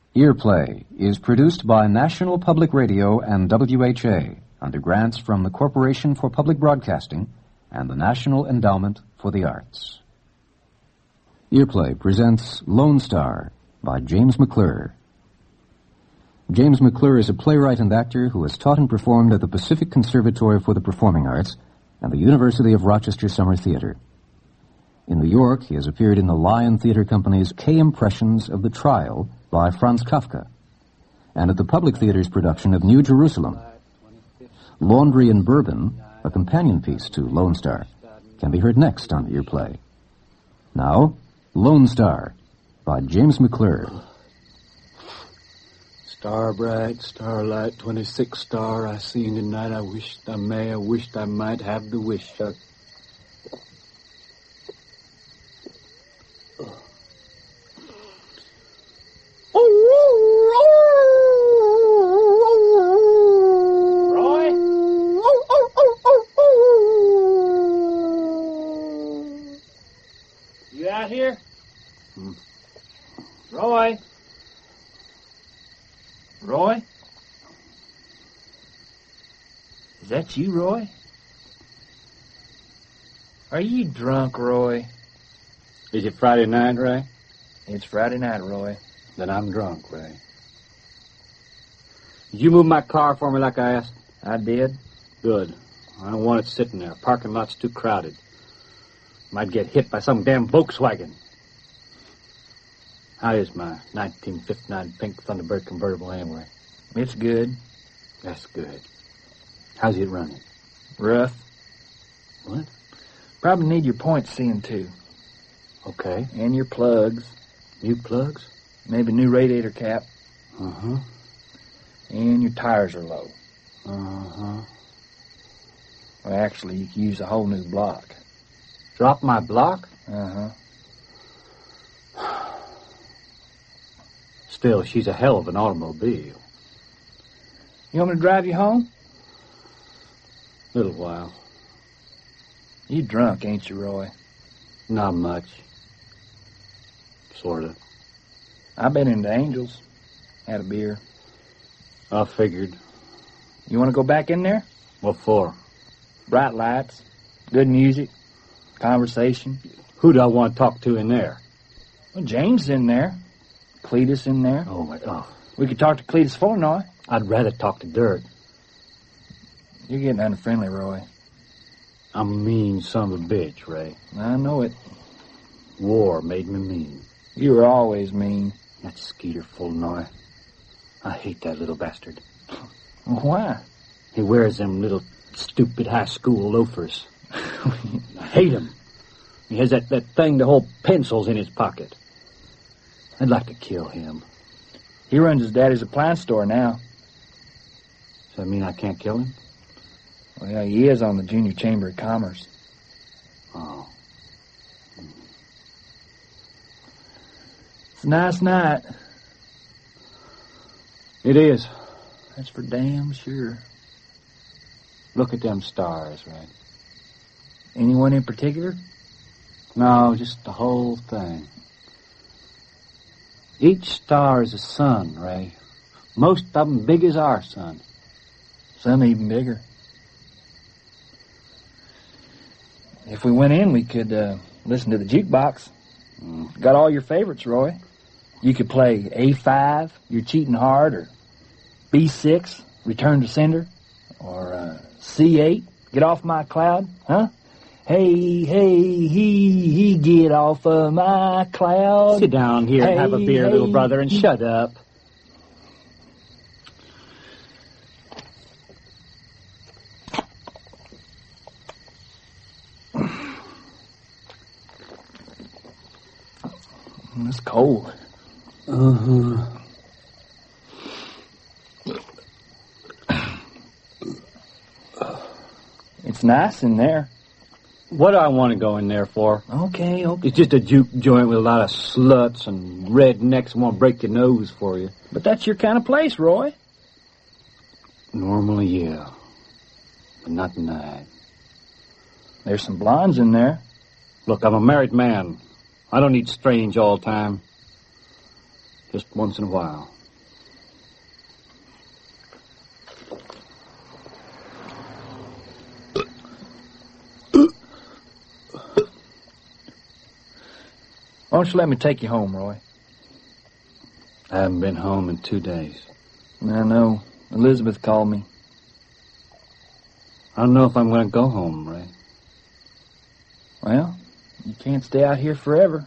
Earplay is produced by National Public Radio and WHA under grants from the Corporation for Public Broadcasting and the National Endowment for the Arts. Earplay presents Lone Star by James McClure. James McClure is a playwright and actor who has taught and performed at the Pacific Conservatory for the Performing Arts and the University of Rochester Summer Theater. In New York, he has appeared in the Lion Theater Company's K Impressions of the Trial by Franz Kafka, and at the Public Theater's production of New Jerusalem. Laundry and Bourbon, a companion piece to Lone Star, can be heard next on Earplay. Now, Lone Star by James McClure. Star bright, starlight, 26 star I seen tonight. I wished I may, I wished I might have the wish. Roy? You out here? Roy? Roy? Is that you, Roy? Are you drunk, Roy? Is it Friday night, Ray? It's Friday night, Roy. Then I'm drunk, Ray. Did you move my car for me like I asked? I did. Good. I don't want it sitting there. Parking lot's too crowded. Might get hit by some damn Volkswagen. How is my 1959 pink Thunderbird convertible anyway? It's good. That's good. How's it running? Rough. What? Probably need your points seeing too. Okay. And your plugs. New plugs? Maybe new radiator cap. Uh-huh. And your tires are low. Uh-huh. Well, actually, you could use a whole new block. Drop my block? Uh-huh. Still, she's a hell of an automobile. You want me to drive you home? Little while. You drunk, ain't you, Roy? Not much. Sort of. I've been into Angels. Had a beer. I figured. You want to go back in there? What for? Bright lights, good music, conversation. Who do I want to talk to in there? Well, James in there. Cletus in there. Oh, my God. We could talk to Cletus Flournoy. I'd rather talk to Dirt. You're getting unfriendly, Roy. I'm a mean son of a bitch, Ray. I know it. War made me mean. You were always mean. That Skeeter Flournoy. I hate that little bastard. Why? He wears them little stupid high school loafers. I hate him. He has that thing to hold pencils in his pocket. I'd like to kill him. He runs his daddy's appliance store now. Does that mean I can't kill him? Well, he is on the Junior Chamber of Commerce. Oh. It's a nice night. It is. That's for damn sure. Look at them stars, Ray. Anyone in particular? No, just the whole thing. Each star is a sun, Ray. Most of them big as our sun. Some even bigger. If we went in, we could listen to the jukebox. Got all your favorites, Roy. You could play A5, You're Cheating Hard, or B6, Return to Sender, or C8, Get Off My Cloud, huh? Hey, hey, he, get off of my cloud. Sit down here and have a beer, hey, little brother, and shut up. It's cold. Uh-huh. It's nice in there. What do I want to go in there for? Okay. It's just a juke joint with a lot of sluts and rednecks who want to break your nose for you. But that's your kind of place, Roy. Normally, yeah. But not tonight. There's some blondes in there. Look, I'm a married man. I don't need strange all the time. Just once in a while. don't you let me take you home, Roy? I haven't been home in 2 days. I know. Elizabeth called me. I don't know if I'm going to go home, Ray. Well, you can't stay out here forever.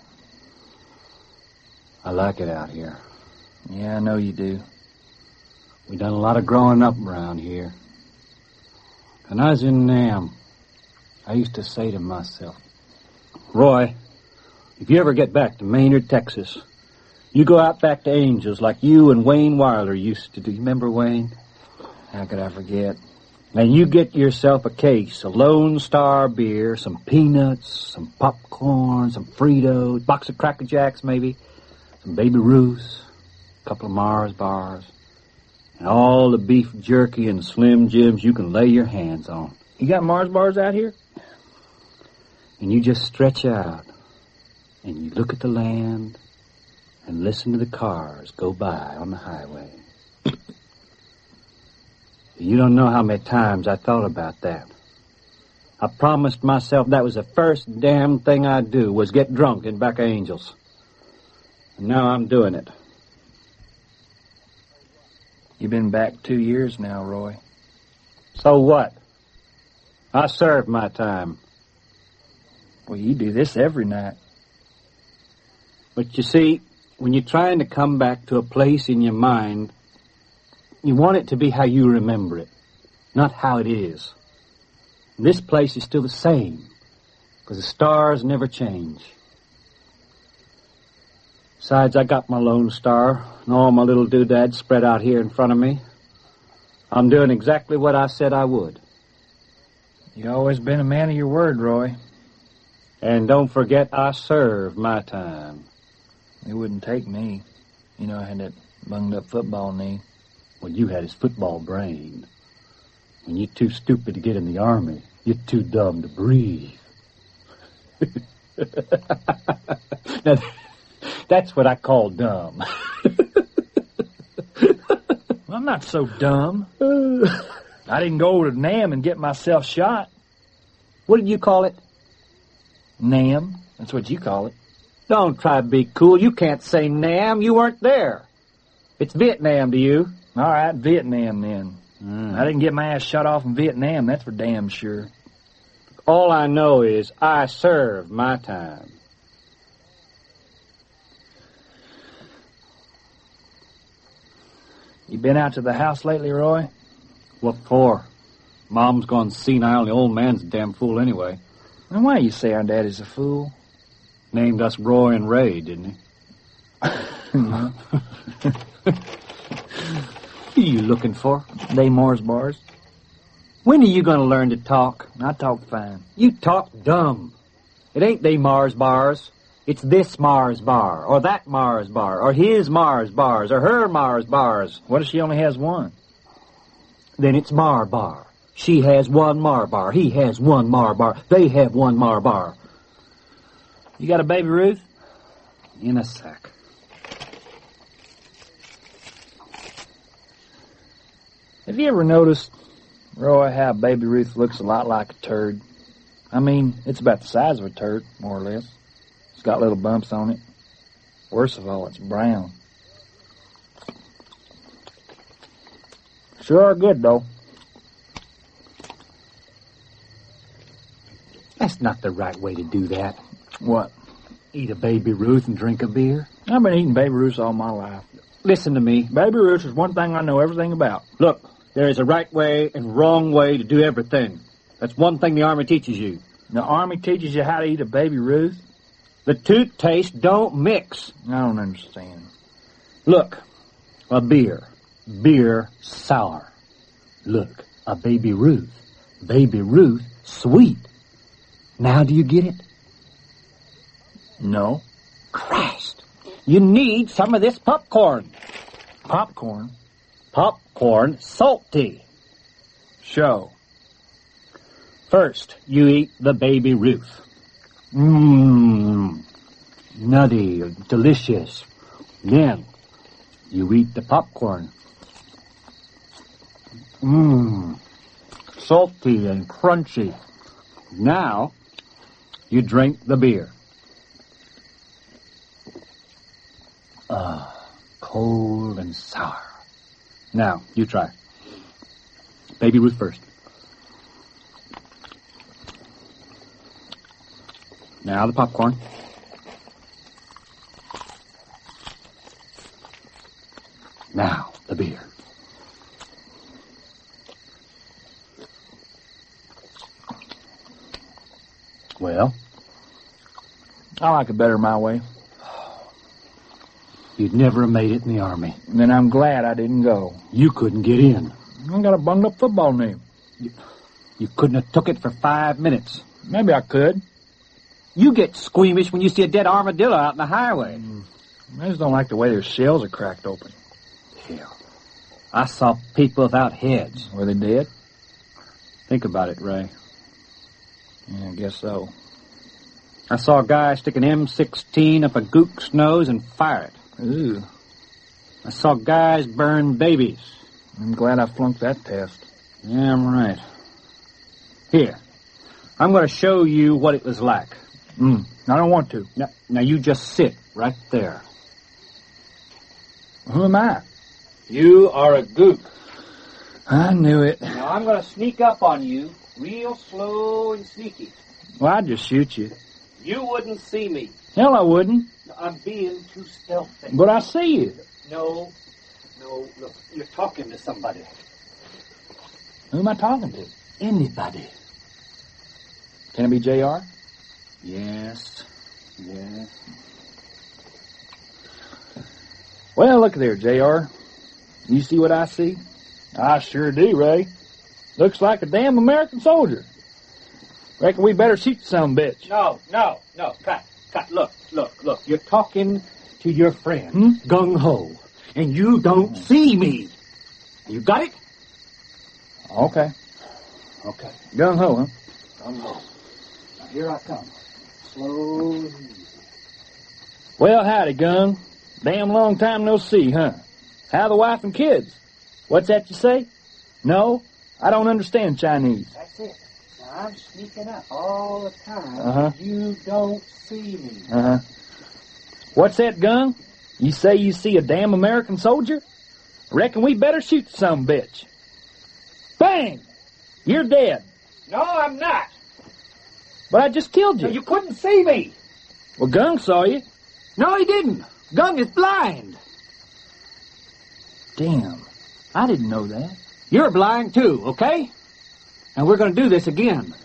I like it out here. Yeah, I know you do. We done a lot of growing up around here. When I was in Nam, I used to say to myself, Roy, if you ever get back to Maynard, Texas, you go out back to Angels like you and Wayne Wilder used to do. You remember Wayne? How could I forget? And you get yourself a case of Lone Star beer, some peanuts, some popcorn, some Fritos, box of Cracker Jacks maybe, some Baby Ruths, a couple of Mars bars, and all the beef jerky and Slim Jims you can lay your hands on. You got Mars bars out here? And you just stretch out, and you look at the land, and listen to the cars go by on the highway. You don't know how many times I thought about that. I promised myself that was the first damn thing I'd do, was get drunk in back of Angels. And now I'm doing it. You've been back 2 years now, Roy. So what? I served my time. Well, you do this every night. But you see, when you're trying to come back to a place in your mind, you want it to be how you remember it, not how it is. And this place is still the same, because the stars never change. Besides, I got my Lone Star and all my little doodads spread out here in front of me. I'm doing exactly what I said I would. You always been a man of your word, Roy. And don't forget, I served my time. It wouldn't take me. You know, I had that bunged up football knee. Well, you had his football brain. When you're too stupid to get in the Army, you're too dumb to breathe. Now, that's what I call dumb. Well, I'm not so dumb. I didn't go to Nam and get myself shot. What did you call it? Nam. That's what you call it. Don't try to be cool. You can't say Nam. You weren't there. It's Vietnam to you. All right, Vietnam then. I didn't get my ass shot off in Vietnam, that's for damn sure. All I know is I served my time. You been out to the house lately, Roy? What for? Mom's gone senile and the old man's a damn fool anyway. And why you say our daddy's a fool? Named us Roy and Ray, didn't he? Who are you looking for? They Mars bars. When are you going to learn to talk? I talk fine. You talk dumb. It ain't they Mars bars. It's this Mars bar, or that Mars bar, or his Mars bars, or her Mars bars. What if she only has one? Then it's Mar bar. She has one Mar bar. He has one Mar bar. They have one Mar bar. You got a Baby Ruth? In a sec. Have you ever noticed, Roy, how Baby Ruth looks a lot like a turd? I mean, it's about the size of a turd, more or less. It's got little bumps on it. Worst of all, it's brown. Sure are good, though. That's not the right way to do that. What? Eat a Baby Ruth and drink a beer? I've been eating Baby Ruths all my life. Listen to me. Baby Ruths is one thing I know everything about. Look, there is a right way and wrong way to do everything. That's one thing the Army teaches you. The Army teaches you how to eat a Baby Ruth? The toothpaste don't mix. I don't understand. Look, a beer. Beer sour. Look, a Baby Ruth. Baby Ruth sweet. Now do you get it? No. Christ. You need some of this popcorn. Popcorn? Popcorn salty. Show. First, you eat the Baby Ruth. Mmm. Nutty, delicious. Then, you eat the popcorn. Mmm. Salty and crunchy. Now, you drink the beer. Cold and sour. Now, you try. Baby Ruth first. Now the popcorn. Now the beer. Well? I like it better my way. You'd never have made it in the Army. And then I'm glad I didn't go. You couldn't get in. I got a bunged-up football knee. You couldn't have took it for 5 minutes. Maybe I could. You get squeamish when you see a dead armadillo out in the highway. I just don't like the way their shells are cracked open. Hell, I saw people without heads. Were they dead? Think about it, Ray. Yeah, I guess so. I saw a guy stick an M16 up a gook's nose and fire it. Ooh. I saw guys burn babies. I'm glad I flunked that test. Damn right. Here, I'm going to show you what it was like. I don't want to. Now you just sit right there. Who am I? You are a gook. I knew it. Now I'm going to sneak up on you, real slow and sneaky. Well, I'd just shoot you. You wouldn't see me. Hell, I wouldn't. I'm being too stealthy. But I see you. No, look, you're talking to somebody. Who am I talking to? Anybody. Can it be JR? Yes. Well, look there, JR. You see what I see? I sure do, Ray. Looks like a damn American soldier. Reckon we better shoot some bitch. No. Cut. Look. You're talking to your friend, Gung Ho, and you don't see me. You got it? Okay. Okay. Gung Ho, huh? Gung Ho. Now here I come. Slow and easy. Well, howdy, Gung. Damn long time no see, huh? How the wife and kids? What's that you say? No, I don't understand Chinese. That's it. Now I'm sneaking up all the time. Uh-huh. You don't see me. Uh-huh. What's that, Gung? You say you see a damn American soldier? Reckon we better shoot some bitch. Bang! You're dead. No, I'm not. But I just killed you. No, you couldn't see me. Well, Gung saw you. No, he didn't. Gung is blind. Damn. I didn't know that. You're blind, too, okay? And we're going to do this again.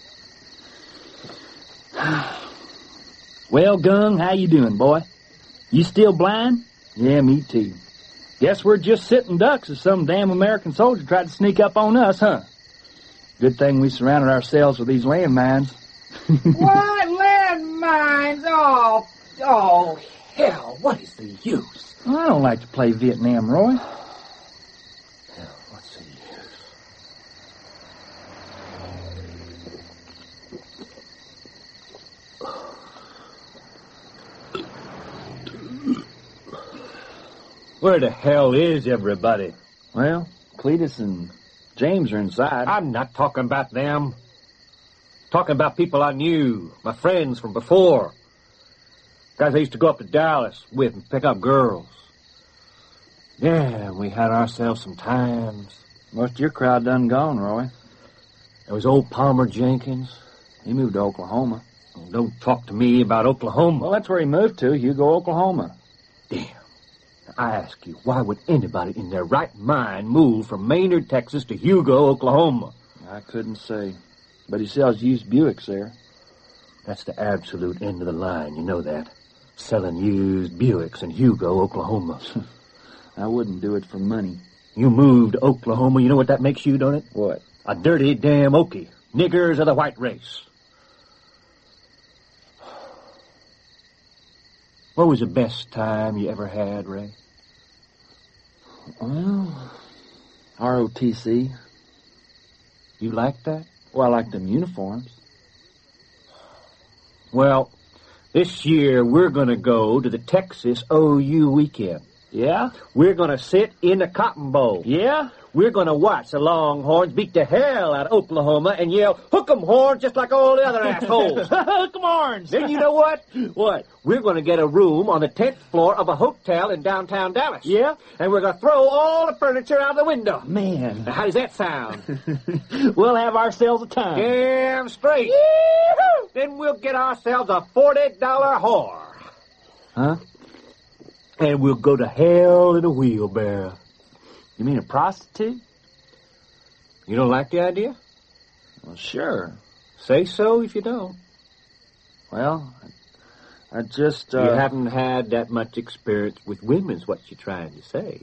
Well, Gung, how you doing, boy? You still blind? Yeah, me too. Guess we're just sitting ducks as some damn American soldier tried to sneak up on us, huh? Good thing we surrounded ourselves with these landmines. What? Landmines? Oh, hell, what is the use? I don't like to play Vietnam, Roy. Hell, what's the use? Where the hell is everybody? Well, Cletus and James are inside. I'm not talking about them. Talking about people I knew, my friends from before. Guys I used to go up to Dallas with and pick up girls. Yeah, we had ourselves some times. Most of your crowd done gone, Roy. There was old Palmer Jenkins. He moved to Oklahoma. Oh, don't talk to me about Oklahoma. Well, that's where he moved to, Hugo, Oklahoma. Damn. I ask you, why would anybody in their right mind move from Maynard, Texas to Hugo, Oklahoma? I couldn't say. But he sells used Buicks there. That's the absolute end of the line, you know that. Selling used Buicks in Hugo, Oklahoma. I wouldn't do it for money. You moved to Oklahoma, you know what that makes you, don't it? What? A dirty damn Okie. Niggers of the white race. What was the best time you ever had, Ray? Well, ROTC. You like that? Well, I like them uniforms. Well, this year we're going to go to the Texas OU weekend. Yeah? We're going to sit in the Cotton Bowl. Yeah? We're going to watch the Longhorns beat the hell out of Oklahoma and yell, "Hook 'em, Horns," just like all the other assholes. Hook 'em, Horns! Then you know what? What? We're going to get a room on the 10th floor of a hotel in downtown Dallas. Yeah? And we're going to throw all the furniture out the window. Man. Now, how does that sound? We'll have ourselves a time. Damn straight. Yee-hoo! Then we'll get ourselves a $40 whore. Huh? And we'll go to hell in a wheelbarrow. You mean a prostitute? You don't like the idea? Well, sure. Say so if you don't. Well, I just, You haven't had that much experience with women's what you're trying to say.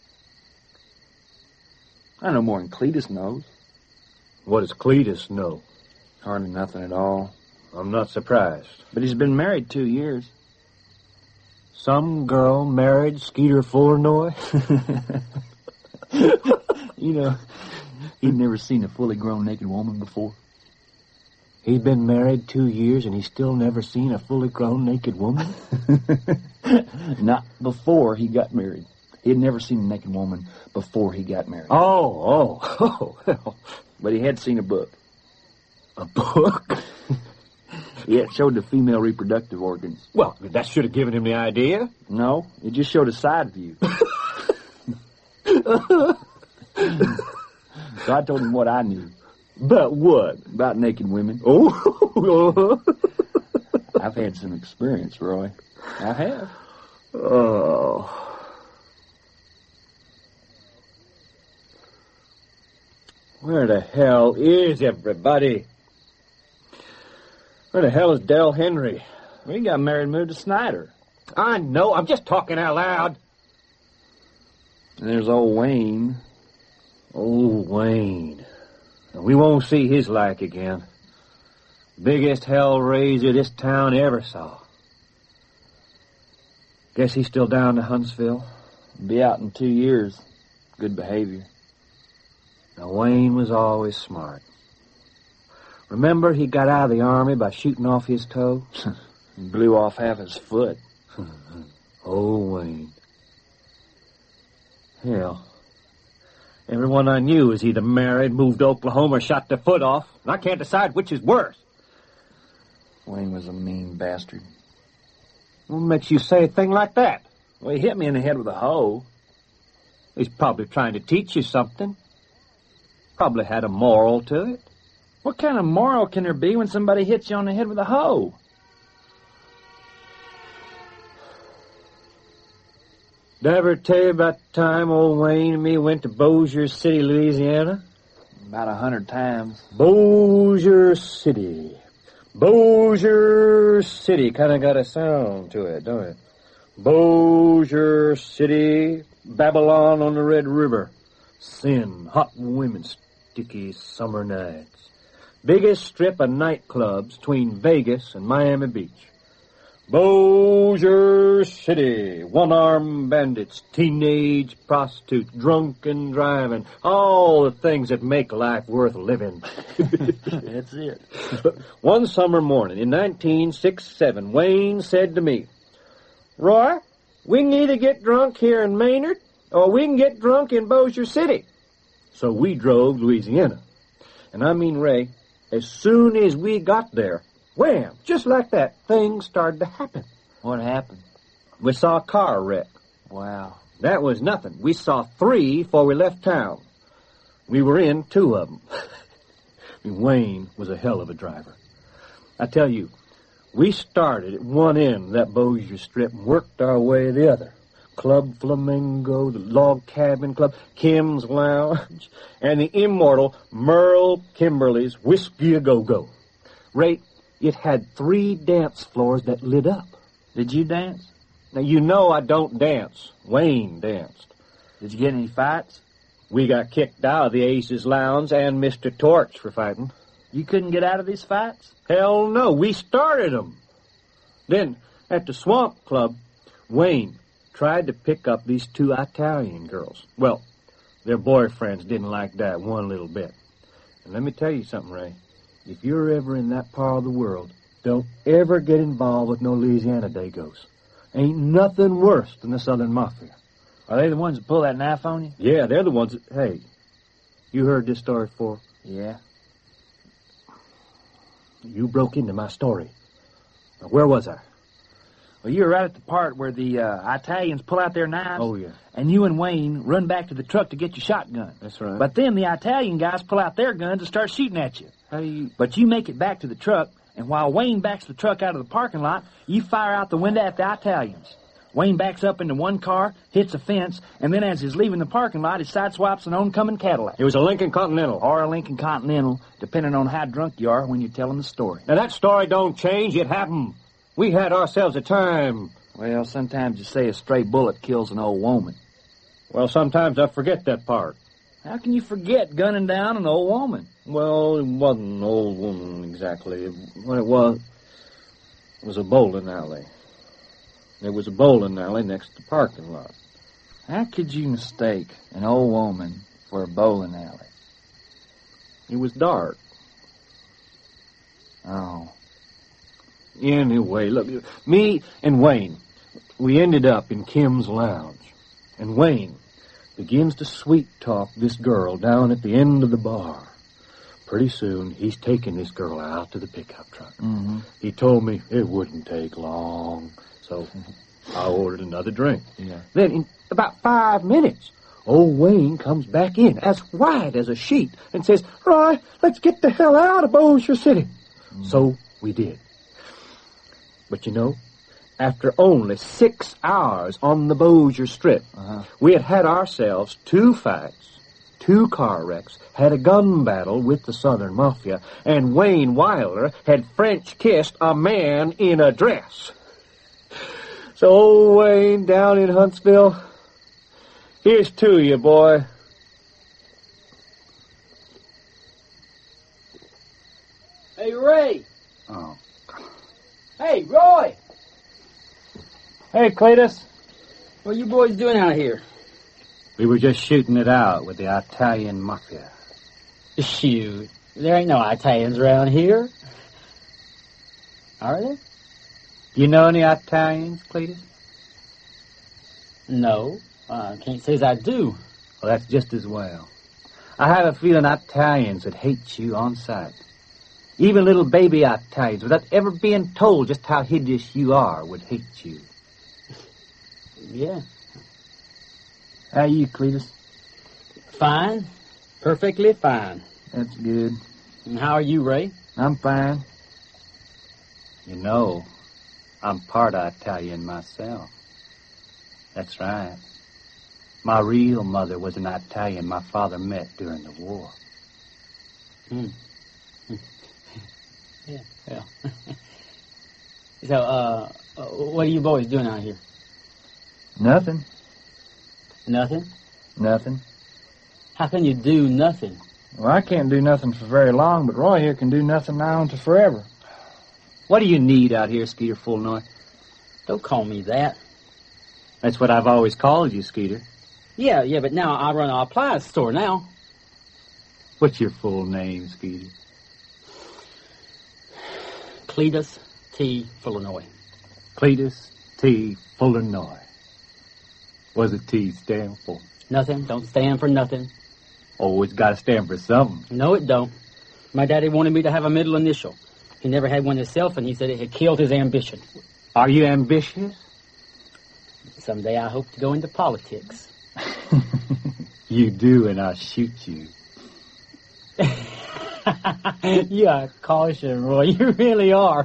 I know more than Cletus knows. What does Cletus know? Hardly nothing at all. I'm not surprised. But he's been married 2 years. Some girl married Skeeter Flournoy? You know, he'd never seen a fully grown naked woman before. He's been married 2 years and he's still never seen a fully grown naked woman? Not before he got married. He had never seen a naked woman before he got married. Oh. But he had seen a book. A book? Yeah, it showed the female reproductive organs. Well, that should have given him the idea. No, it just showed a side view. So I told him what I knew. But what? About naked women. Oh. I've had some experience, Roy. I have. Oh. Where the hell is everybody? Where the hell is Del Henry? We got married and moved to Snyder. I know. I'm just talking out loud. And there's old Wayne. Oh, Wayne. We won't see his like again. Biggest hellraiser this town ever saw. Guess he's still down to Huntsville. Be out in 2 years. Good behavior. Now, Wayne was always smart. Remember, he got out of the Army by shooting off his toe? He blew off half his foot. Oh, Wayne. Hell. Everyone I knew was either married, moved to Oklahoma, or shot their foot off. And I can't decide which is worse. Wayne was a mean bastard. What makes you say a thing like that? Well, he hit me in the head with a hoe. He's probably trying to teach you something. Probably had a moral to it. What kind of moral can there be when somebody hits you on the head with a hoe? Did I ever tell you about the time old Wayne and me went to Bossier City, Louisiana? About 100 times. Bossier City. Bossier City. Kind of got a sound to it, don't it? Bossier City, Babylon on the Red River. Sin, hot women, sticky summer nights. Biggest strip of nightclubs between Vegas and Miami Beach. Bossier City, one-armed bandits, teenage prostitutes, drunken driving, all the things that make life worth living. That's it. One summer morning in 1967, Wayne said to me, "Roy, we can either get drunk here in Maynard, or we can get drunk in Bossier City." So we drove Louisiana. And I mean, Ray, as soon as we got there, wham, just like that, things started to happen. What happened? We saw a car wreck. Wow. That was nothing. We saw 3 before we left town. We were in 2 of them. Wayne was a hell of a driver. I tell you, we started at one end of that Bossier Strip and worked our way to the other. Club Flamingo, the Log Cabin Club, Kim's Lounge, and the immortal Merle Kimberly's Whiskey A Go-Go. Ray, it had 3 dance floors that lit up. Did you dance? Now, you know I don't dance. Wayne danced. Did you get any fights? We got kicked out of the Aces Lounge and Mr. Torch for fighting. You couldn't get out of these fights? Hell no, we started them. Then, at the Swamp Club, Wayne tried to pick up these 2 Italian girls. Well, their boyfriends didn't like that one little bit. And let me tell you something, Ray. If you're ever in that part of the world, don't ever get involved with no Louisiana Dagos. Ain't nothing worse than the Southern Mafia. Are they the ones that pull that knife on you? Yeah, they're the ones that... Hey, you heard this story before? Yeah. You broke into my story. Now, where was I? Well, you were right at the part where the Italians pull out their knives. Oh, yeah. And you and Wayne run back to the truck to get your shotgun. That's right. But then the Italian guys pull out their guns and start shooting at you. How do you... But you make it back to the truck, and while Wayne backs the truck out of the parking lot, you fire out the window at the Italians. Wayne backs up into one car, hits a fence, and then as he's leaving the parking lot, he sideswipes an oncoming Cadillac. It was a Lincoln Continental. Or a Lincoln Continental, depending on how drunk you are when you're telling the story. Now, that story don't change. It happened. We had ourselves a time. Well, sometimes you say a stray bullet kills an old woman. Well, sometimes I forget that part. How can you forget gunning down an old woman? Well, it wasn't an old woman exactly. What it was a bowling alley. There was a bowling alley next to the parking lot. How could you mistake an old woman for a bowling alley? It was dark. Oh. Anyway, look, me and Wayne, we ended up in Kim's lounge. And Wayne begins to sweet-talk this girl down at the end of the bar. Pretty soon, he's taking this girl out to the pickup truck. Mm-hmm. He told me it wouldn't take long, so I ordered another drink. Yeah. Then, in about 5 minutes, old Wayne comes back in, as white as a sheet, and says, "Roy, let's get the hell out of Bossier City." Mm-hmm. So we did. But you know, after only 6 hours on the Bossier Strip, we had ourselves 2 fights, 2 car wrecks, had a gun battle with the Southern Mafia, and Wayne Wilder had French kissed a man in a dress. So old Wayne down in Huntsville, here's to you, boy. Hey, Ray. Oh. Hey, Roy. Hey, Cletus. What are you boys doing out here? We were just shooting it out with the Italian Mafia. Shoot. There ain't no Italians around here. Are there? Do you know any Italians, Cletus? No. Can't say as I do. Well, that's just as well. I have a feeling Italians would hate you on sight. Even little baby Italians, without ever being told just how hideous you are, would hate you. Yeah. How are you, Cletus? Fine. Perfectly fine. That's good. And how are you, Ray? I'm fine. You know, I'm part Italian myself. That's right. My real mother was an Italian my father met during the war. Yeah, well. So, what are you boys doing out here? Nothing. Nothing? Nothing. How can you do nothing? Well, I can't do nothing for very long, but Roy here can do nothing now until forever. What do you need out here, Skeeter Fullnoy? Don't call me that. That's what I've always called you, Skeeter. Yeah, but now I run an appliance store now. What's your full name, Skeeter? Cletus T. Fullnoy. Cletus T. Fullnoy. What's the T stand for? Nothing. Don't stand for nothing. Oh, it's got to stand for something. No, it don't. My daddy wanted me to have a middle initial. He never had one himself, and he said it had killed his ambition. Are you ambitious? Someday I hope to go into politics. You do, and I'll shoot you. You are caution, Roy. You really are.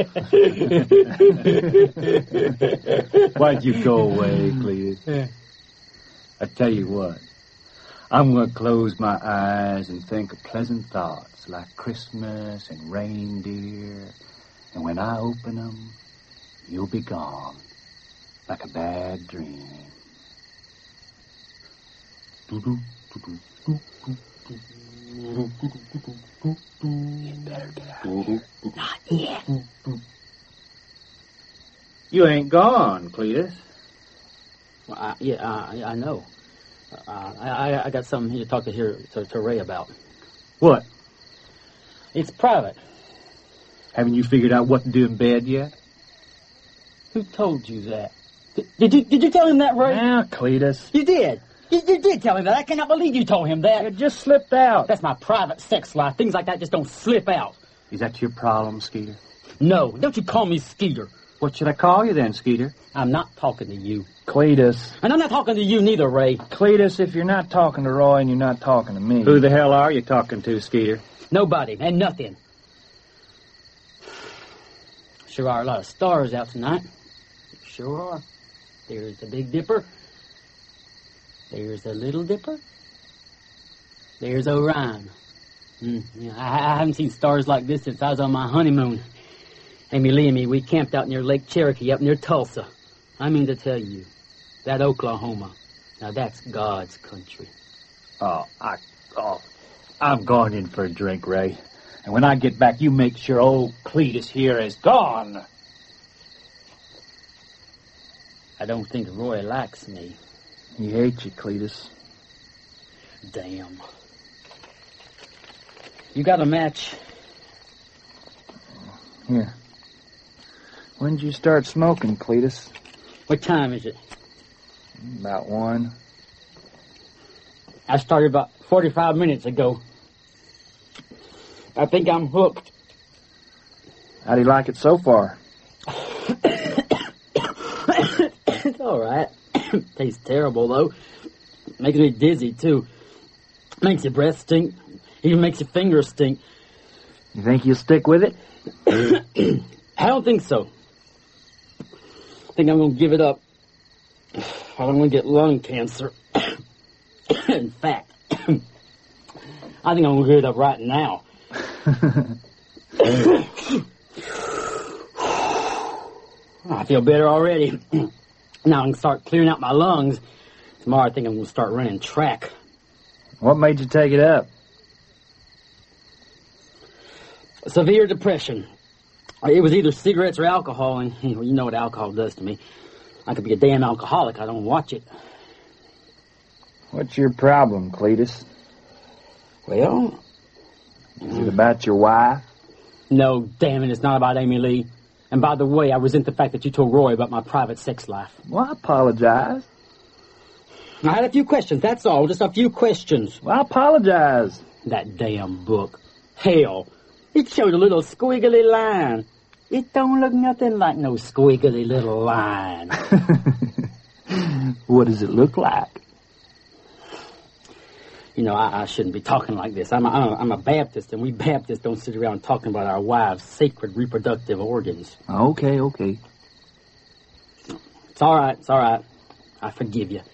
Why'd you go away, Cletus? I tell you what. I'm going to close my eyes and think of pleasant thoughts like Christmas and reindeer. And when I open them, you'll be gone like a bad dream. You better get out of here. Not yet. You ain't gone, Cletus. Well, I know. I got something here to talk to Ray about. What? It's private. Haven't you figured out what to do in bed yet? Who told you that? Did you tell him that, Ray? Now, Cletus. You did. You did tell him that. I cannot believe you told him that. It just slipped out. That's my private sex life. Things like that just don't slip out. Is that your problem, Skeeter? No, don't you call me Skeeter. What should I call you then, Skeeter? I'm not talking to you. Cletus. And I'm not talking to you neither, Ray. Cletus, if you're not talking to Roy and you're not talking to me. Who the hell are you talking to, Skeeter? Nobody and nothing. Sure are a lot of stars out tonight. Sure are. There's the Big Dipper. There's the Little Dipper. There's Orion. Yeah, I haven't seen stars like this since I was on my honeymoon. Amy Lee and me, we camped out near Lake Cherokee up near Tulsa. I mean to tell you, that Oklahoma, now that's God's country. I'm going in for a drink, Ray. And when I get back, you make sure old Cletus here is gone. I don't think Roy likes me. He hates you, Cletus. Damn. You got a match? Here. When did you start smoking, Cletus? What time is it? About 1. I started about 45 minutes ago. I think I'm hooked. How do you like it so far? It's all right. Tastes terrible, though. Makes me dizzy, too. Makes your breath stink. Even makes your fingers stink. You think you'll stick with it? I don't think so. I think I'm going to give it up. I don't want to get lung cancer. In fact, I think I'm going to give it up right now. I feel better already. Now I can start clearing out my lungs. Tomorrow I think I'm going to start running track. What made you take it up? Severe depression. It was either cigarettes or alcohol, and you know what alcohol does to me. I could be a damn alcoholic. I don't watch it. What's your problem, Cletus? Well... Is it about your wife? No, damn it, it's not about Amy Lee. And by the way, I resent the fact that you told Roy about my private sex life. Well, I apologize. I had a few questions, that's all. Just a few questions. Well, I apologize. That damn book. Hell, it showed a little squiggly line. It don't look nothing like no squiggly little line. What does it look like? You know, I shouldn't be talking like this. I'm a Baptist, and we Baptists don't sit around talking about our wives' sacred reproductive organs. Okay. It's all right. I forgive you.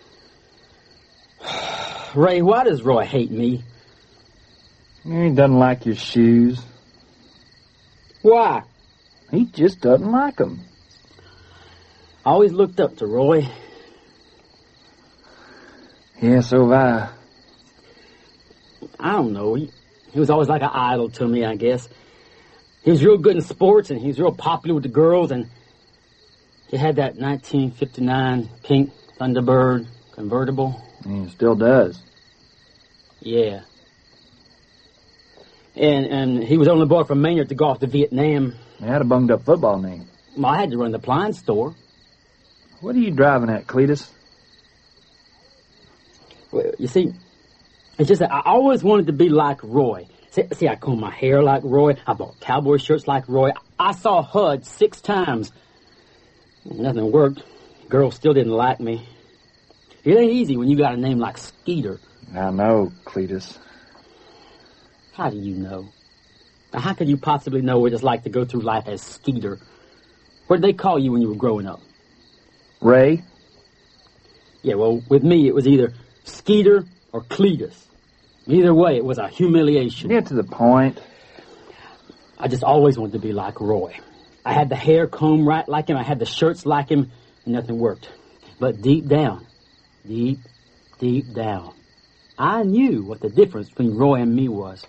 Ray, why does Roy hate me? He doesn't like your shoes. Why? He just doesn't like them. I always looked up to Roy. Yeah, so have I. I don't know. He was always like an idol to me, I guess. He was real good in sports, and he was real popular with the girls, and he had that 1959 pink Thunderbird convertible. He still does. Yeah. And he was the only boy from Maynard to go off to Vietnam. He had a bunged-up football name. Well, I had to run the appliance store. What are you driving at, Cletus? Well, you see, it's just that I always wanted to be like Roy. See, I combed my hair like Roy. I bought cowboy shirts like Roy. I saw HUD 6 times. Nothing worked. Girls still didn't like me. It ain't easy when you got a name like Skeeter. I know, Cletus. How do you know? Now, how could you possibly know what it's like to go through life as Skeeter? What did they call you when you were growing up? Ray? Yeah, well, with me, it was either Skeeter or Cletus. Either way, it was a humiliation. Get to the point. I just always wanted to be like Roy. I had the hair combed right like him. I had the shirts like him. And nothing worked. But deep down, I knew what the difference between Roy and me was.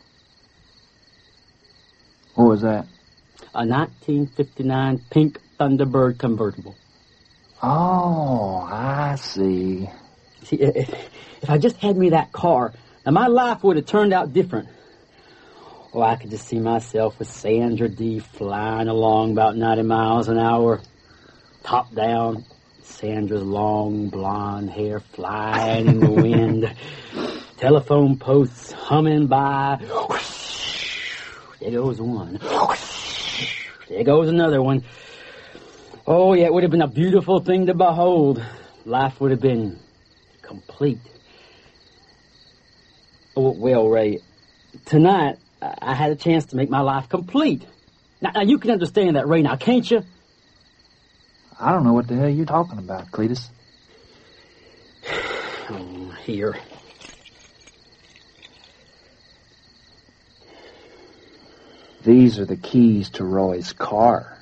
What was that? A 1959 pink Thunderbird convertible. Oh, I see. See, if I just had me that car, now my life would have turned out different. Oh, I could just see myself with Sandra Dee flying along about 90 miles an hour, top down, Sandra's long blonde hair flying in the wind. Telephone posts humming by. There goes one. There goes another one. Oh, yeah, it would have been a beautiful thing to behold. Life would have been complete. Oh, well, Ray, tonight I had a chance to make my life complete. Now you can understand that, Ray, now, can't you? I don't know what the hell you're talking about, Cletus. Oh, here. These are the keys to Roy's car.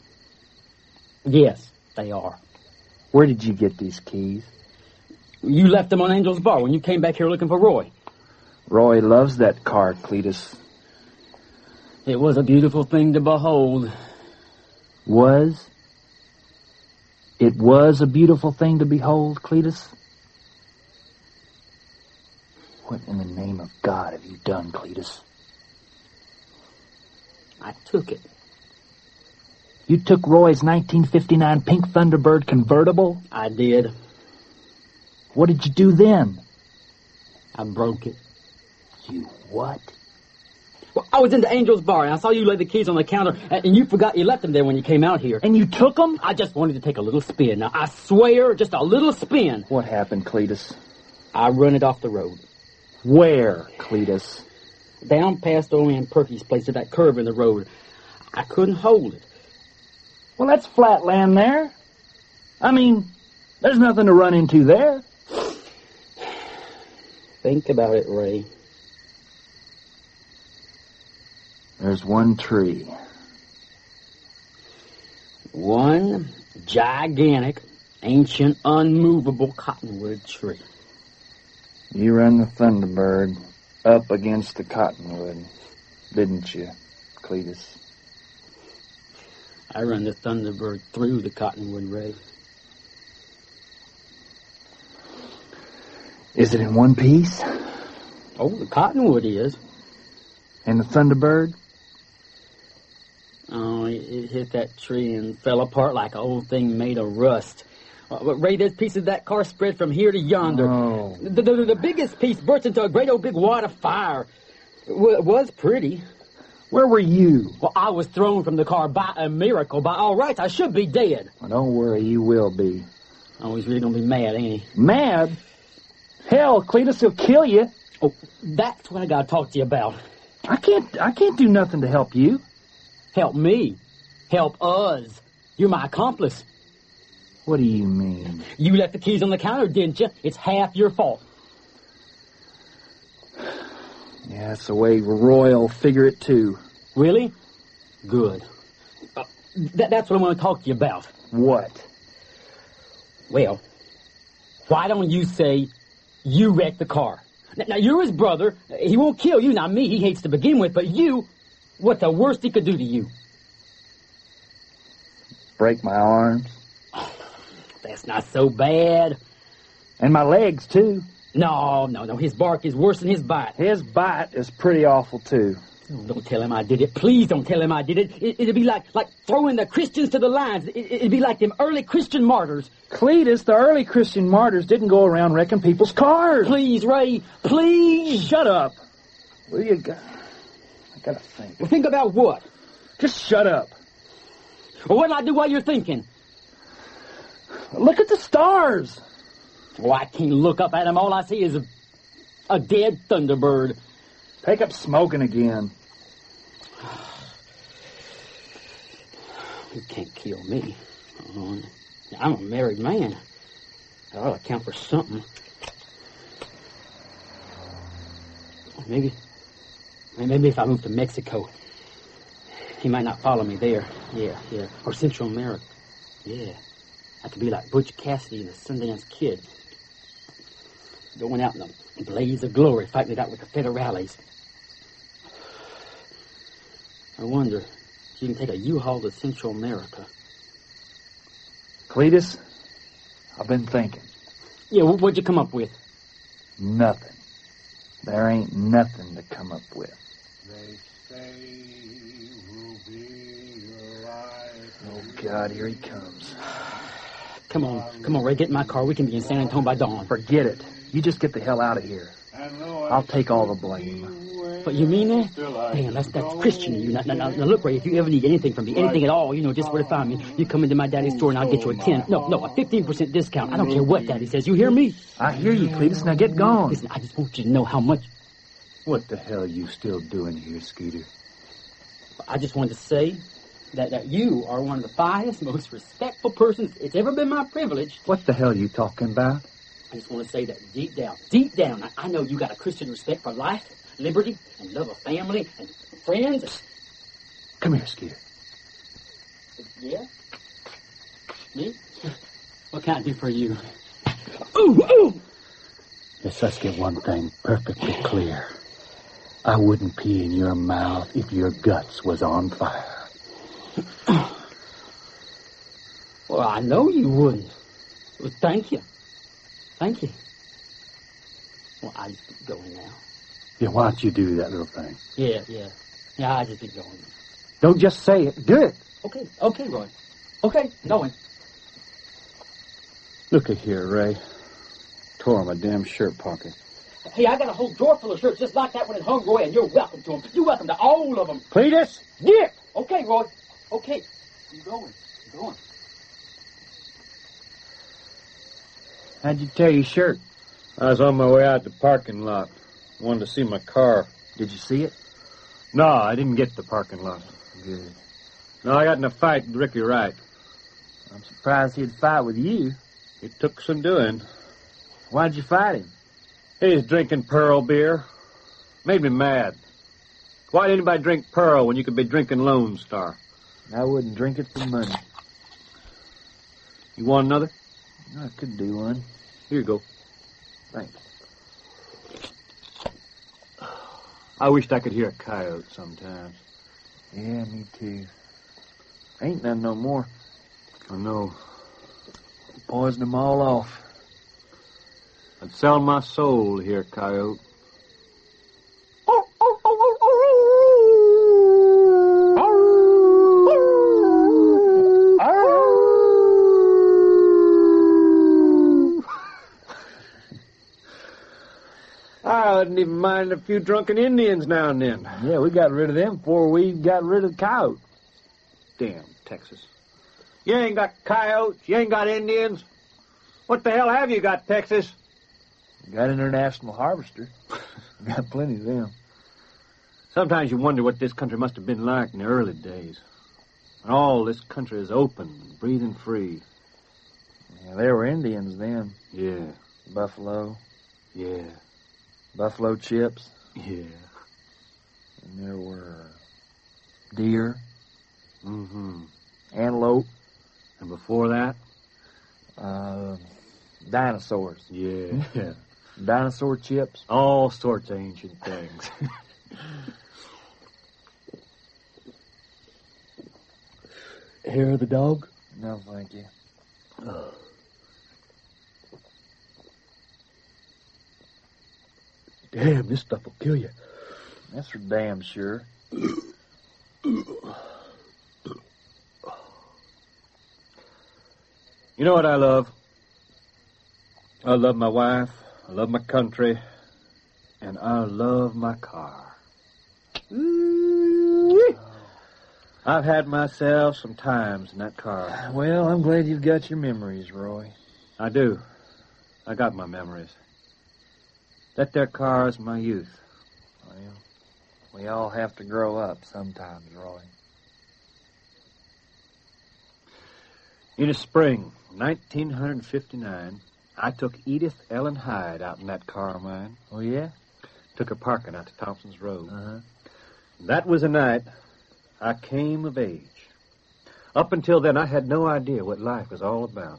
Yes, they are. Where did you get these keys? You left them on Angel's Bar when you came back here looking for Roy. Roy loves that car, Cletus. It was a beautiful thing to behold. Was? It was a beautiful thing to behold, Cletus? What in the name of God have you done, Cletus? I took it. You took Roy's 1959 Pink Thunderbird convertible? I did. What did you do then? I broke it. You what? Well, I was into Angel's Bar, and I saw you lay the keys on the counter, and you forgot you left them there when you came out here. And you took them? I just wanted to take a little spin. Now, I swear, just a little spin. What happened, Cletus? I run it off the road. Where, Cletus? Down past old man Perky's place to that curve in the road. I couldn't hold it. Well, that's flat land there. I mean, there's nothing to run into there. Think about it, Ray. There's one tree. One gigantic, ancient, unmovable cottonwood tree. You ran the Thunderbird up against the cottonwood, didn't you, Cletus? I run the Thunderbird through the cottonwood, Ray. Is it in one piece? Oh, the cottonwood is. And the Thunderbird? Oh, it hit that tree and fell apart like an old thing made of rust. But Ray, there's pieces of that car spread from here to yonder. Oh. The biggest piece burst into a great old big wad of fire. It was pretty. Where were you? Well, I was thrown from the car by a miracle. By all rights, I should be dead. Well, don't worry, you will be. Oh, he's really gonna be mad, ain't he? Mad? Hell, Cletus, he'll kill you. Oh, that's what I gotta talk to you about. I can't do nothing to help you. Help me. Help us. You're my accomplice. What do you mean? You left the keys on the counter, didn't you? It's half your fault. Yeah, that's the way Roy'll figure it, too. Really? Good. That's what I want to talk to you about. What? Well, why don't you say you wrecked the car? Now, you're his brother. He won't kill you. Now, me, he hates to begin with, but you, what's the worst he could do to you? Break my arms. That's not so bad. And my legs, too. No. His bark is worse than his bite. His bite is pretty awful, too. Oh, don't tell him I did it. Please don't tell him I did it. It'd be like throwing the Christians to the lions. It'd be like them early Christian martyrs. Cletus, the early Christian martyrs didn't go around wrecking people's cars. Please, Ray, please. Shut up. What do you got? I gotta think. Well, think about what? Just shut up. Well, what'll I do while you're thinking? Look at the stars. Oh, I can't look up at them. All I see is a dead Thunderbird. Take up smoking again. You can't kill me. I'm a married man. That ought to count for something. Maybe if I move to Mexico, he might not follow me there. Yeah. Or Central America. Yeah. I could be like Butch Cassidy and the Sundance Kid. Going out in a blaze of glory, fighting it out with the federales. I wonder if you can take a U-Haul to Central America. Cletus, I've been thinking. Yeah, what'd you come up with? Nothing. There ain't nothing to come up with. They say we'll be alive. Oh, God, here he comes. Come on, Ray, get in my car. We can be in San Antonio by dawn. Forget it. You just get the hell out of here. I'll take all the blame. But you mean that? Damn, that's Christian of you. Now, look, Ray, if you ever need anything from me, anything at all, just where to find me, you come into my daddy's store and I'll get you a 15% discount. I don't care what Daddy says. You hear me? I hear you, Cletus. Now get gone. Listen, I just want you to know how much... What the hell are you still doing here, Skeeter? I just wanted to say that you are one of the finest, most respectful persons it's ever been my privilege. What the hell are you talking about? I just want to say that deep down, I know you got a Christian respect for life, liberty, and love of family and friends. Come here, Skeeter. Yeah? Me? What can I do for you? Ooh! Let's get one thing perfectly clear. I wouldn't pee in your mouth if your guts was on fire. Well, I know you wouldn't. Well, thank you. Thank you. Well, I just be going now. Yeah, why don't you do that little thing? Yeah, I just be going. Don't just say it. Do it. Okay, Roy. Okay, going. Look at here, Ray. Tore my damn shirt pocket. Hey, I got a whole drawer full of shirts just like that one at home, Roy, and you're welcome to them. You're welcome to all of them. Cletus! Yeah! Okay, Roy. Okay. I'm going. How'd you tear your shirt? I was on my way out the parking lot. Wanted to see my car. Did you see it? No, I didn't get to the parking lot. Good. No, I got in a fight with Ricky Wright. I'm surprised he'd fight with you. It took some doing. Why'd you fight him? He was drinking Pearl beer. Made me mad. Why'd anybody drink Pearl when you could be drinking Lone Star? I wouldn't drink it for money. You want another? I could do one. Here you go. Thanks. I wished I could hear a coyote sometimes. Yeah, me too. Ain't none no more. I know. Poisoned them all off. I'd sell my soul to hear a coyote. I wouldn't even mind a few drunken Indians now and then. Yeah, we got rid of them before we got rid of the coyote. Damn Texas. You ain't got coyotes. You ain't got Indians. What the hell have you got, Texas? Got International Harvester. Got plenty of them. Sometimes you wonder what this country must have been like in the early days. When all this country is open and breathing free. Yeah, there were Indians then. Yeah. Buffalo. Yeah. Buffalo chips. Yeah. And there were deer. Mm-hmm. Antelope. And before that? Dinosaurs. Yeah. Dinosaur chips. All sorts of ancient things. Hair of the dog? No, thank you. Damn, this stuff will kill you. That's for damn sure. You know what I love? I love my wife, I love my country, and I love my car. I've had myself some times in that car. Well, I'm glad you've got your memories, Roy. I do. I got my memories. That there car is my youth. Well, we all have to grow up sometimes, Roy. In the spring, 1959, I took Edith Ellen Hyde out in that car of mine. Oh, yeah? Took her parking out to Thompson's Road. Uh-huh. That was the night I came of age. Up until then, I had no idea what life was all about.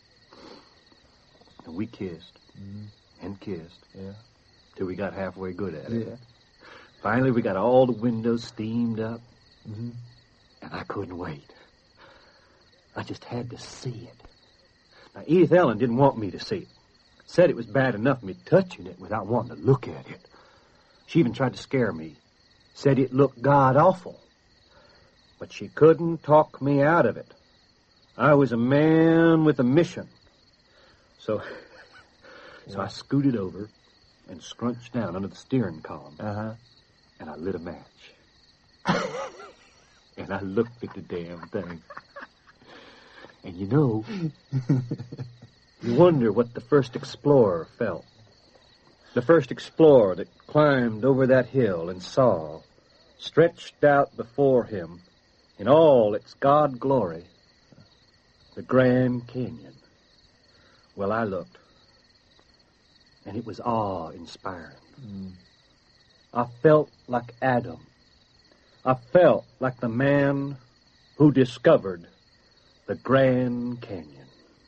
And we kissed. Mm-hmm. And kissed. Yeah. Till we got halfway good at it. Yeah. Finally, we got all the windows steamed up. Mm-hmm. And I couldn't wait. I just had to see it. Now, Edith Ellen didn't want me to see it. Said it was bad enough me touching it without wanting to look at it. She even tried to scare me. Said it looked god-awful. But she couldn't talk me out of it. I was a man with a mission. So I scooted over and scrunched down under the steering column. Uh-huh. And I lit a match. And I looked at the damn thing. And you know, you wonder what the first explorer felt. The first explorer that climbed over that hill and saw, stretched out before him, in all its God glory, the Grand Canyon. Well, I looked, and it was awe-inspiring. I felt like Adam. I felt like the man who discovered the Grand Canyon.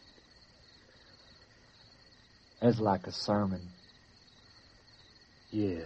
That's like a sermon. Yeah.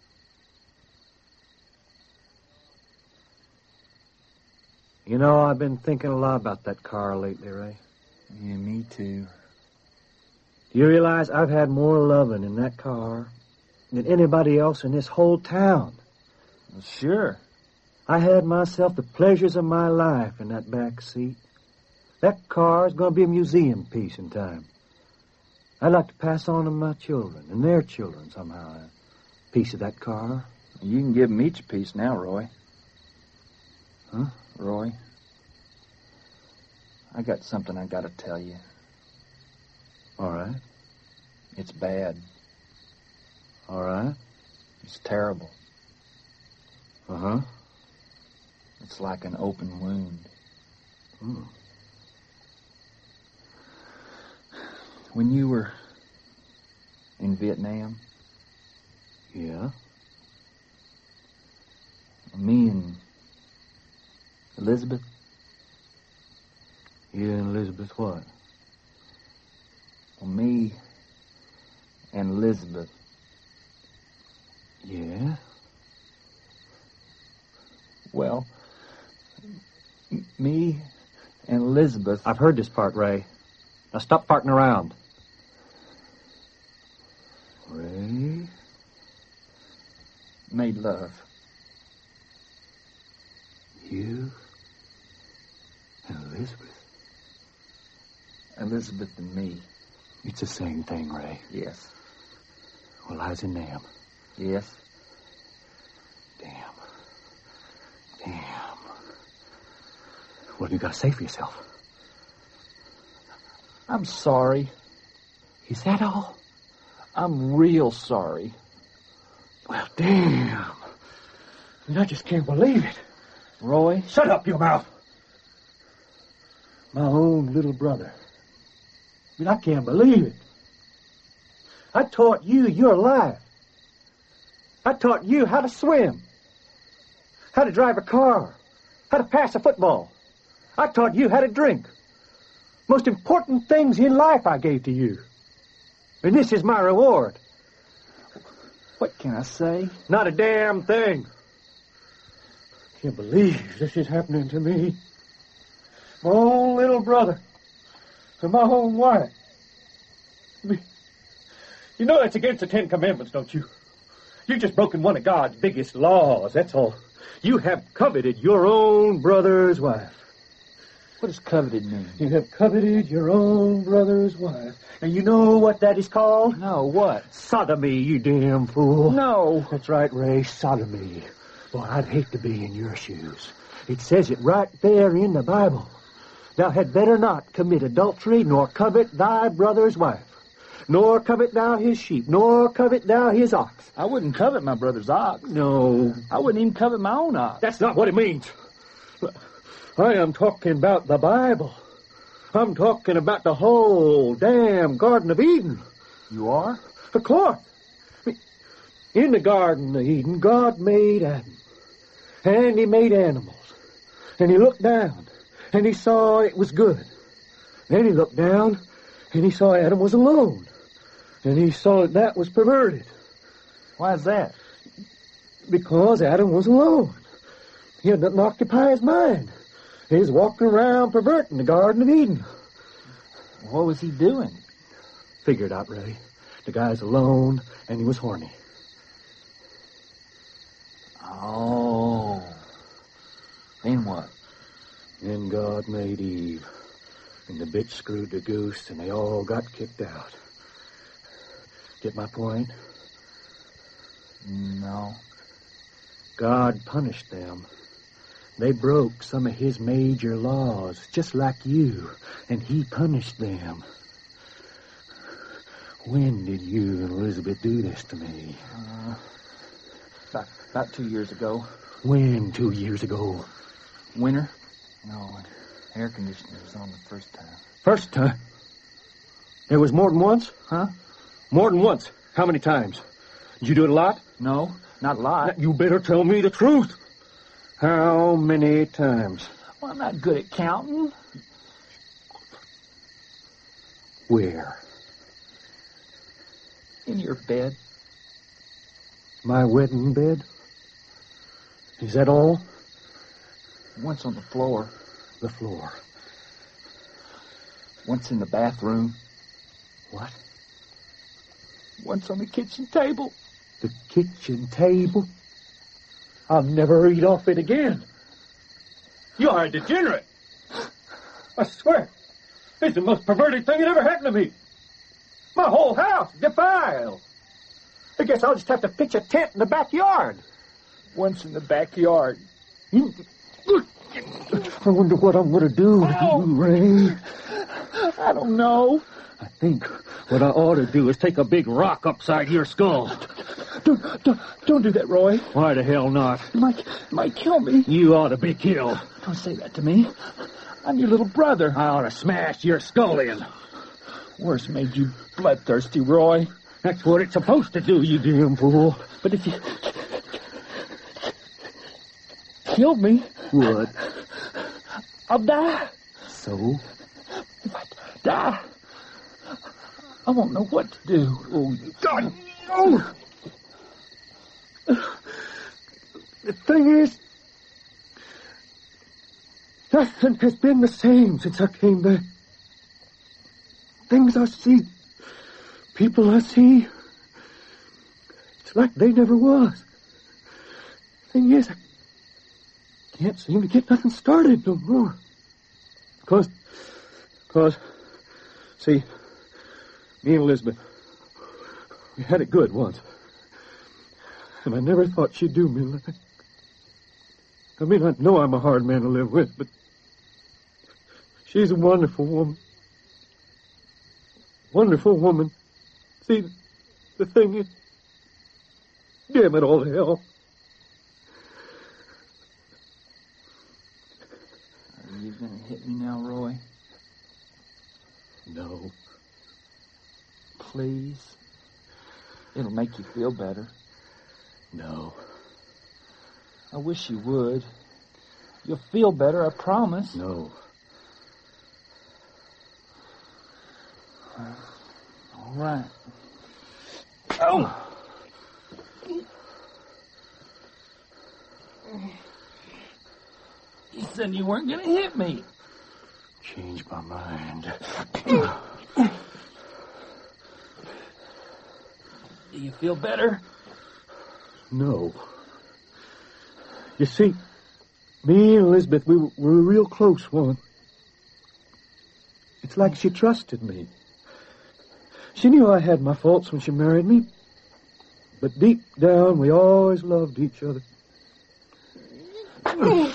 You know, I've been thinking a lot about that car lately, Ray. Yeah, me too. Do you realize I've had more loving in that car than anybody else in this whole town? Well, sure. I had myself the pleasures of my life in that back seat. That car is going to be a museum piece in time. I'd like to pass on to my children and their children somehow a piece of that car. You can give them each a piece now, Roy. Huh? Roy, I got something I got to tell you. All right. It's bad. All right. It's terrible. Uh-huh. It's like an open wound. Hmm. When you were in Vietnam, Yeah? me and Elizabeth, You and Elizabeth what? well, me and Elizabeth, Yeah? well, me and Elizabeth, I've heard this part, Ray. Now stop farting around. Ray? made love. You and Elizabeth? Elizabeth and me. It's the same thing, Ray. Yes. Well, I was in Nam. Yes. Damn. What have you got to say for yourself? I'm sorry. Is that all? I'm real sorry. Well, damn. I just can't believe it. Roy? Shut up, your mouth. My own little brother. I can't believe it. I taught you your life. I taught you how to swim, how to drive a car, how to pass a football. I taught you how to drink. Most important things in life I gave to you. And this is my reward. What can I say? Not a damn thing. Can't believe this is happening to me. My own little brother. To my own wife. You know that's against the Ten Commandments, don't you? You've just broken one of God's biggest laws, that's all. You have coveted your own brother's wife. What does coveted mean? You have coveted your own brother's wife. And you know what that is called? No, what? Sodomy, you damn fool. No. That's right, Ray, sodomy. Boy, I'd hate to be in your shoes. It says it right there in the Bible. Thou had better not commit adultery, nor covet thy brother's wife, nor covet thou his sheep, nor covet thou his ox. I wouldn't covet my brother's ox. No, I wouldn't even covet my own ox. that's not what it means. I am talking about the Bible. I'm talking about the whole damn Garden of Eden. You are? Of course. In the Garden of Eden, God made Adam. And he made animals. And he looked down. And he saw it was good. Then he looked down. And he saw Adam was alone. And he saw that was perverted. Why is that? Because Adam was alone. He had nothing to occupy his mind. He was walking around perverting the Garden of Eden. What was he doing? Figure it out, Ray. The guy's alone, and he was horny. Oh. Then what? Then God made Eve. And the bitch screwed the goose, and they all got kicked out. Get my point? No. God punished them. They broke some of his major laws, just like you, and he punished them. When did you and Elizabeth do this to me? About 2 years ago. When 2 years ago? Winter? No, air conditioner was on the first time. First time? There was more than once? Huh? More than once. How many times? Did you do it a lot? No, not a lot. You better tell me the truth. How many times? Well, I'm not good at counting. Where? In your bed. My wedding bed? Is that all? Once on the floor. The floor. Once in the bathroom. What? Once on the kitchen table. The kitchen table? I'll never eat off it again. You are a degenerate. I swear. It's the most perverted thing that ever happened to me. My whole house defiled. I guess I'll just have to pitch a tent in the backyard. Once in the backyard. I wonder what I'm going to do with you, Ray. I don't know. I think what I ought to do is take a big rock upside your skull. Don't do that, Roy. Why the hell not? You might kill me. You ought to be killed. Don't say that to me. I'm your little brother. I ought to smash your skull in. Worse made you bloodthirsty, Roy. That's what it's supposed to do, you damn fool. But if you kill me... What? I'll die. So? If I die, I won't know what to do. Oh, God! Oh! The thing is, nothing has been the same since I came back. Things I see, people I see, it's like they never was. Thing is, I can't seem to get nothing started no more. Because, see, me and Elizabeth, we had it good once. And I never thought she'd do me like that. I mean, I know I'm a hard man to live with, but she's a wonderful woman. Wonderful woman. See, the thing is, damn it all to hell. Are you going to hit me now, Roy? No. Please? It'll make you feel better. No. I wish you would. You'll feel better, I promise. No. All right. Oh! You said you weren't going to hit me. Changed my mind. Do you feel better? No. You see, me and Elizabeth, we were a real close one. It's like she trusted me. She knew I had my faults when she married me. But deep down, we always loved each other. And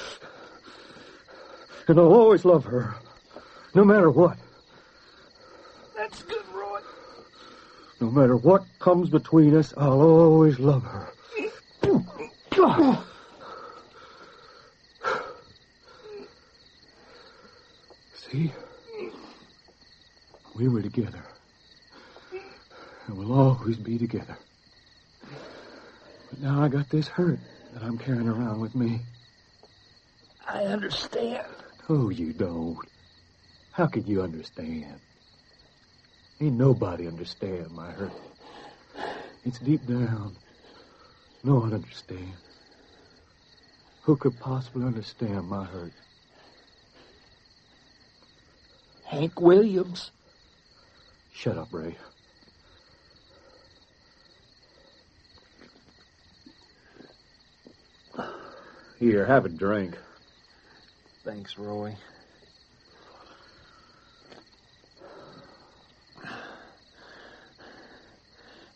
I'll always love her, no matter what. That's good, Roy. No matter what comes between us, I'll always love her. See? We were together. And we'll always be together. But now I got this hurt that I'm carrying around with me. I understand. Oh, you don't. How could you understand? Ain't nobody understand my hurt. It's deep down. No one understands. Who could possibly understand my hurt? Hank Williams. Shut up, Ray. Here, have a drink. Thanks, Roy.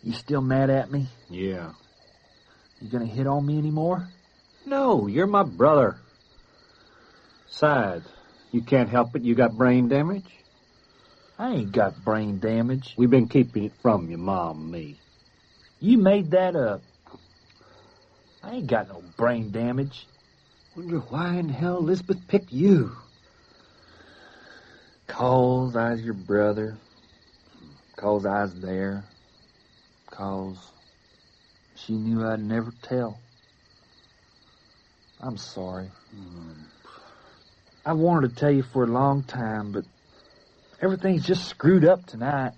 You still mad at me? Yeah. You gonna hit on me anymore? No, you're my brother. Besides, you can't help it. You got brain damage. I ain't got brain damage. We've been keeping it from you, Mom and me. You made that up. I ain't got no brain damage. Wonder why in hell Elizabeth picked you. 'Cause I was your brother. 'Cause I was there. 'Cause she knew I'd never tell. I'm sorry. I wanted to tell you for a long time, but everything's just screwed up tonight.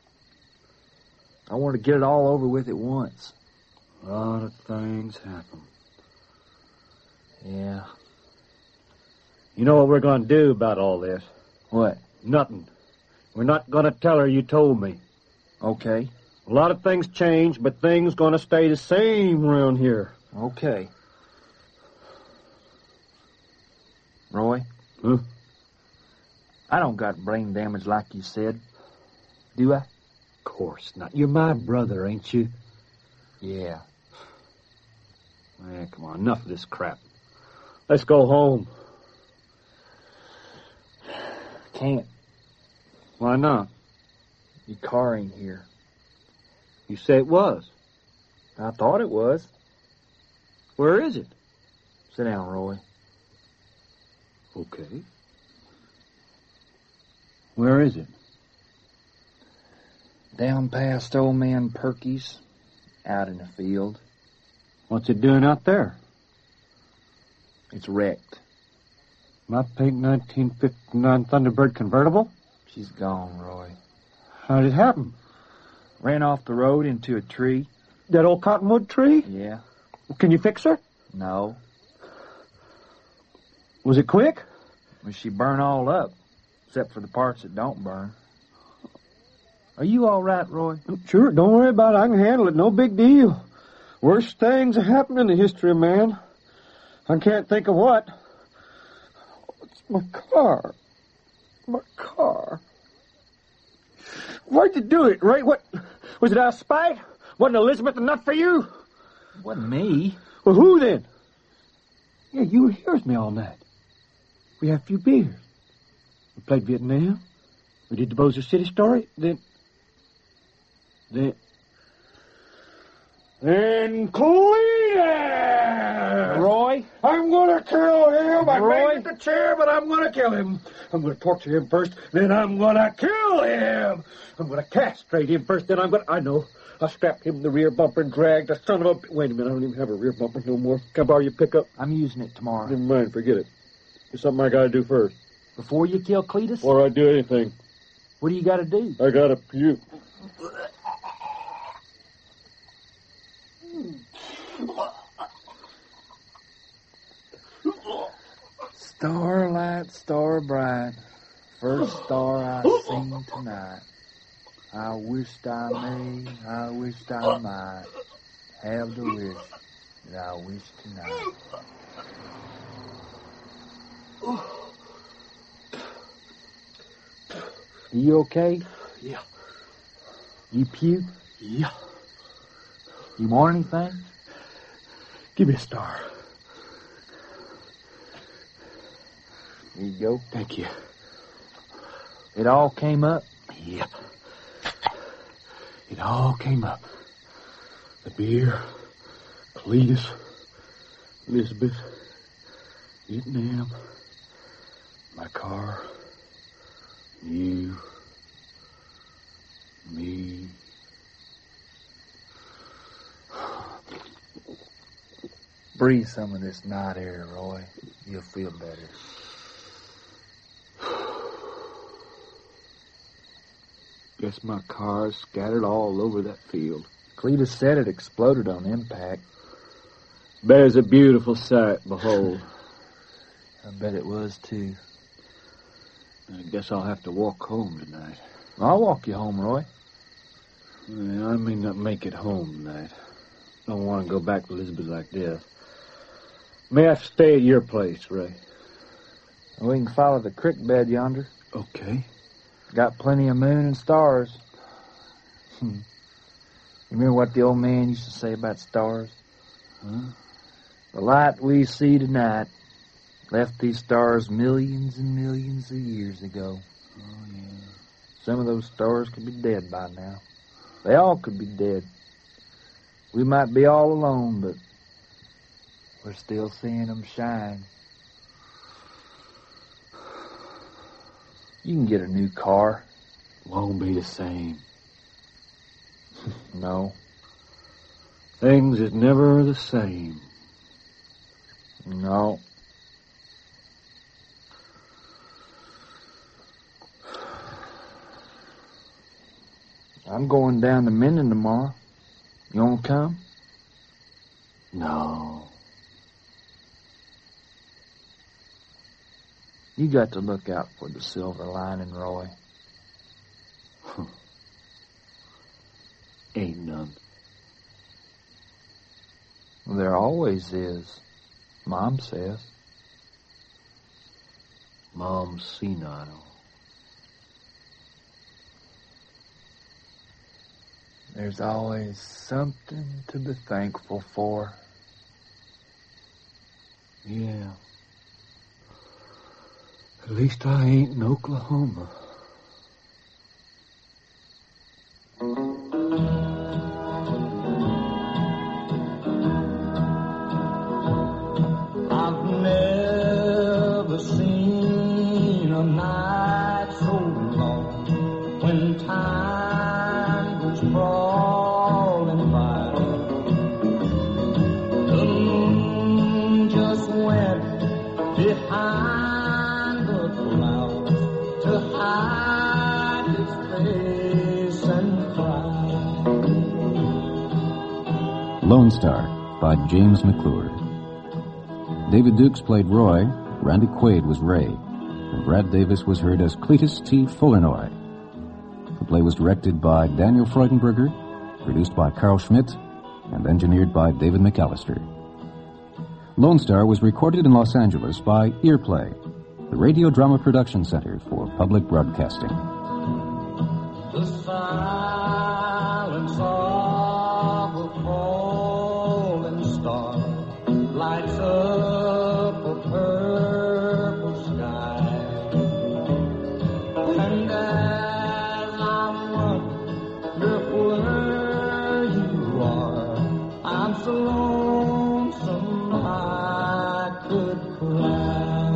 I want to get it all over with at once. A lot of things happen. Yeah. You know what we're going to do about all this? What? Nothing. We're not going to tell her you told me. Okay. A lot of things change, but things going to stay the same around here. Okay. Roy? Huh? I don't got brain damage like you said. Do I? Of course not. You're my brother, ain't you? Yeah. Come on, enough of this crap. Let's go home. Can't. Why not? Your car ain't here. You say it was. I thought it was. Where is it? Sit down, Roy. Okay. Where is it? Down past old man Perky's, out in the field. What's it doing out there? It's wrecked. My pink 1959 Thunderbird convertible? She's gone, Roy. How did it happen? Ran off the road into a tree. That old cottonwood tree? Yeah. Can you fix her? No. Was it quick? Well, she burned all up, except for the parts that don't burn. Are you all right, Roy? Sure, don't worry about it. I can handle it. No big deal. Worst things have happened in the history of man. I can't think of what. It's my car. My car. Why'd you do it, Ray? What? Was it out of spite? Wasn't Elizabeth enough for you? It wasn't me. Well, who then? Yeah, you were here with me all night. We had a few beers. We played Vietnam. We did the Bossier City story. Then Cletus! Roy? I'm gonna kill him! I Roy? made it the chair, but I'm gonna kill him. I'm gonna torture him first, then I'm gonna kill him! I'm gonna castrate him first, then I know. I'll strap him in the rear bumper and drag the son of a... Wait a minute, I don't even have a rear bumper no more. Can I borrow your pickup? I'm using it tomorrow. Never mind, forget it. There's something I gotta do first. Before you kill Cletus? Before I do anything, What do you got to do? I gotta puke. Starlight, star bright, first star I've seen tonight. I wished I may, I wished I might have the wish that I wish tonight. You okay? Yeah. You puke? Yeah. You want anything? Give me a star. Here you go. Thank you. It all came up? Yep. It all came up. The beer, Cletus, Elizabeth, Vietnam, my car, you, me. Breathe some of this night air, Roy. You'll feel better. Guess my car's scattered all over that field. Cletus said it exploded on impact. There's a beautiful sight, behold. I bet it was, too. I guess I'll have to walk home tonight. I'll walk you home, Roy. Well, I may not make it home tonight. Don't want to go back to Elizabeth like this. May have to stay at your place, Ray. We can follow the creek bed yonder. Okay. Got plenty of moon and stars. You remember what the old man used to say about stars? Huh? The light we see tonight left these stars millions and millions of years ago. Oh, yeah. Some of those stars could be dead by now. They all could be dead. We might be all alone, but we're still seeing them shine. You can get a new car. Won't be the same. No. Things is never the same. No. I'm going down to Minden tomorrow. You want to come? No. You got to look out for the silver lining, Roy. Ain't none. There always is, Mom says. Mom's senile. There's always something to be thankful for. Yeah. At least I ain't in Oklahoma. I've never seen a night so long when time goes crawling by. The moon just went behind the clouds to hide its face and cry. Lone Star by James McClure. David Dukes played Roy, Randy Quaid was Ray, and Brad Davis was heard as Cletus T. Fullernoy. The play was directed by Daniel Freudenberger, produced by Carl Schmidt, and engineered by David McAllister. Lone Star was recorded in Los Angeles by Earplay, the Radio Drama Production Center for Public Broadcasting. The silence of a falling star lights up a purple sky. And as I wonder where you are, I'm so lonesome I could cry.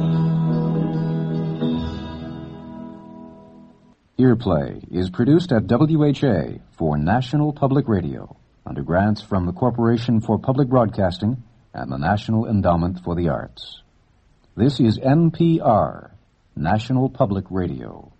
Earplay is produced at WHA for National Public Radio under grants from the Corporation for Public Broadcasting and the National Endowment for the Arts. This is NPR, National Public Radio.